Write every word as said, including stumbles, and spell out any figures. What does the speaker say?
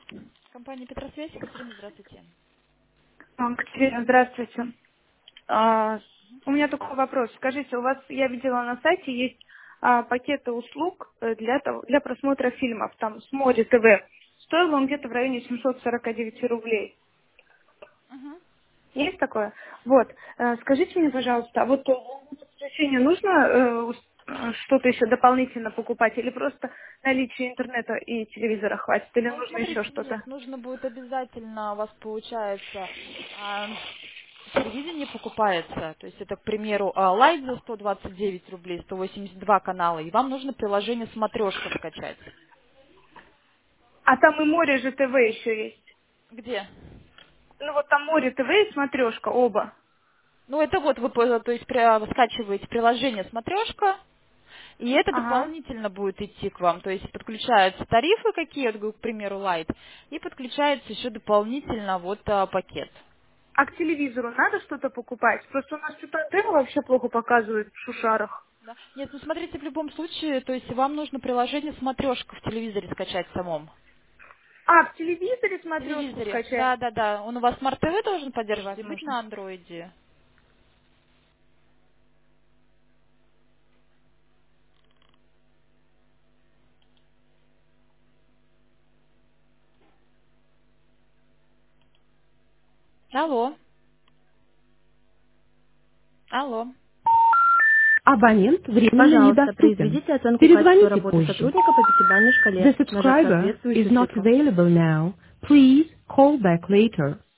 Компания Петросвязь, Екатерина, здравствуйте. А, Катерина, здравствуйте. А, у меня такой вопрос. Скажите, у вас, я видела на сайте, есть а, пакеты услуг э, для, того- для просмотра фильмов, там, с Море ТВ. Стоил он где-то в районе семьсот сорок девять рублей. Мгм. Есть такое? Вот. Э, Скажите мне, пожалуйста, а вот э, в воскресенье нужно э, ус- э, что-то еще дополнительно покупать или просто наличие интернета и телевизора хватит, или Ну, нужно еще смотрите, что-то? нет, нужно будет обязательно, у вас получается, а, телевидение покупается, то есть это, к примеру, а, лайт за сто двадцать девять рублей, сто восемьдесят два канала, и вам нужно приложение «Смотрешка» скачать. А там и Море же ТВ еще есть. Где? Ну вот там Море ТВ и Смотрешка, оба. Ну, это вот вы, по- то есть, при- скачиваете приложение «Смотрешка», и это Ага. дополнительно будет идти к вам. То есть подключаются тарифы какие, вот, говорю, к примеру, лайт, и подключается еще дополнительно вот а, пакет. А к телевизору надо что-то покупать? Просто у нас что-то антенна вообще плохо показывает в шушарах. Да. Нет, ну смотрите, в любом случае, то есть вам нужно приложение «Смотрешка» в телевизоре скачать самом. А, в телевизоре В смотрешку телевизоре, скачать? да, да, да. Он у вас Smart ти ви должен поддерживать и быть Невозможно. на андроиде. Алло, алло. Абонент временно Пожалуйста, недоступен. произведите оценку качества Перезвоните работы позже. сотрудника по пятибалльной The шкале, нажав subscriber is соответствующую not цифру. available now. Please call back later.